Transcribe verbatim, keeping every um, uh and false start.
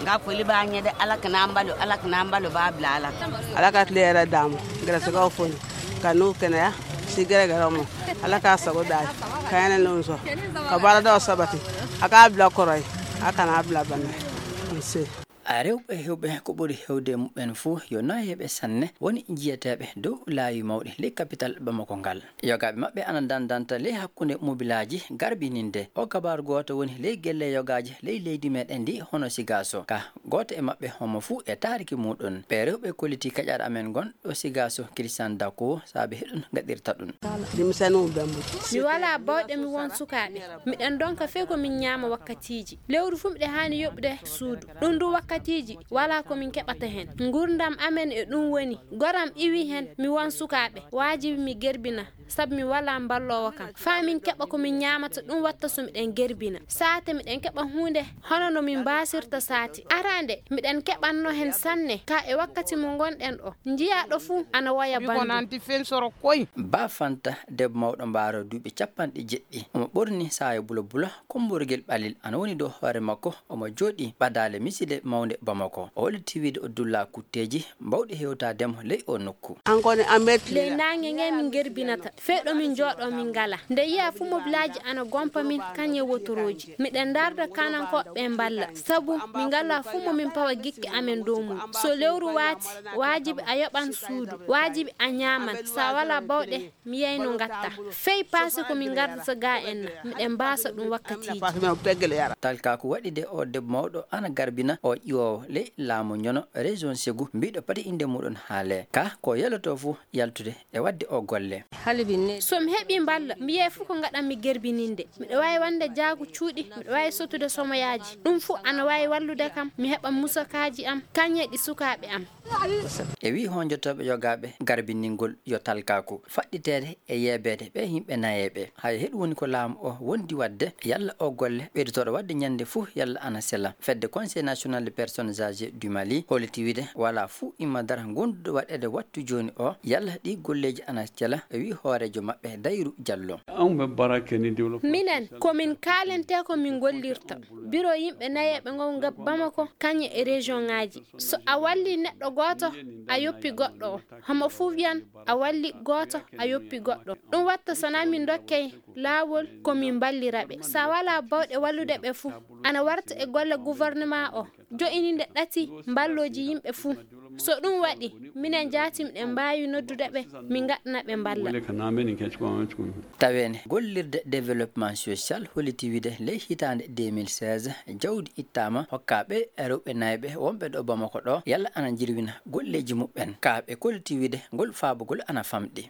nga foli ba nyede ala kana mbalo ala kana mbalo ba bla ala ala ka tlera dam grasa ga fon kanu kana sigara garamo ala ka sago dai kayana lonso ka bala da sabati aka bla koray aka na bla banne nse arewbe hewbe ko buri hewde mumben fu yo na hebe sanne woni jiyatabe do laayi mawdi le capital Bamako ngal yogabe mabbe anan danta le hakkunde mobilaji garbininde o kabar goto woni le gelle yogaji le leydi meden di hono sigaso ka goto e mabbe homo fu e tariki mudon be rewbe koliti kajara amen gon do sigaso Christian Dako sabe hedun gadirta dun dimsanu bambu mi wala bawde mi won sukabe mi den donka fe ko min nyama wakkatiji lewru fumde hani yobde suudu dun du wakkatiji wala ko min kebata hen ngurdam amen e dum woni goram iwi hen mi won sukabe wajibi mi gerbina sab mi wala ballowo kam fa min keba ko min nyamata dum watta so mi den gerbina saate mi den keba hunde hono no min basirta saati arande mi den kebanno hen sanne ka e wakkati mo gonden o njiya do fu ana waya bandu nanti fen soro koy ba fanta deb mawdo mbaro dubi capande jeddi o borni saayo bulo bulo komborgel balil ana woni do hoore makko o mo jodi badale miside mawnde Bamako o woli tiwide o dulla kutteji mbawdi hewta dem ley o nokku ankone amet le nange nge min gerbinata feedo min jodo min gala nde yiya fu mobilaji ana gompa min kanye wotoroji mi den darda kanan ko be mballa sabu min gala fu mo min pawa gikki amen do mum so lewru wati wajibi a yoban suudu wajibi a nyaman sa wala bawde mi yeyno ngatta fey passe ko min garda ga en mi den basa dum wakkati talka ko wadi de o deb mawdo ana garbina o iwo le laamu nyono region Segu mbido pati inde mudon haale ka ko yaloto fu yaltude e wadde o golle halibinne so mi hebi mballa mi ye fu ko ngadam mi gerbininde mi do way wande jaagu cuudi mi do way sotude somoyaaji dum fu ana way wallude kam mi heba musakaaji am kanye di sukaabe am e wi honjotobe yogabe garbiningol yo talkaku fadditede e yebede be himbe nayebe hay hedu woni ko laam o wondi wadde yalla o golle beditodo wadde nyande fu yalla ana sella fedde conseil national des personnes âgées du Mali holiti wide wala fu imadar gondudo wadede wattu joni o yalla di golleji ana sella e wi hoorejo mabbe Dayru Diallo minen komin kalente ko min gollirta biro yimbe nayebe ngom gab Bamako kanye e region ngaji so a walli neddo goto a yoppi goddo hama fu wian a walli goto a yoppi goddo dum watta sana min dokkay lawol ko min ballirabe sa wala bawde wallude be fu ana warta e golle gouvernement o jo ininde dati balloji yimbe fu so dum wadi minen jatim de mbaawi noddude be min gadna be balla tawene gollirde développement social holiti wide le hitande deux mille seize jawdi ittama hokkabe rewbe naybe wonbe do Bamako do yalla ana jirwina golleji mubben kaabe koliti wide gol faabugol ana famdi